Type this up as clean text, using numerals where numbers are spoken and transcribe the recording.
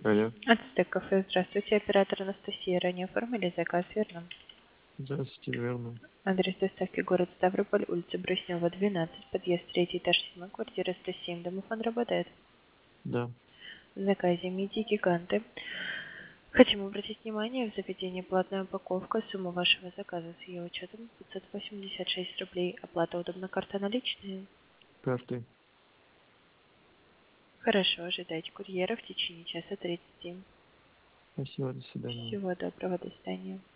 Алло, Ацтек кафе. Здравствуйте, оператор Анастасия. Ранее оформили заказ, верно? здравствуйте, верно. Адрес доставки город Ставрополь, улица Бруснева, 12, подъезд 3, этаж 7, квартира 107. Домофон работает. Да, В заказе мидии гиганты. Хотим обратить внимание, в заведении платная упаковка. Сумма вашего заказа с ее учетом 586 рублей. Оплата удобна, карта наличные. карты. Хорошо, ожидайте курьера в течение часа 30. Спасибо, до свидания. Всего доброго, до свидания.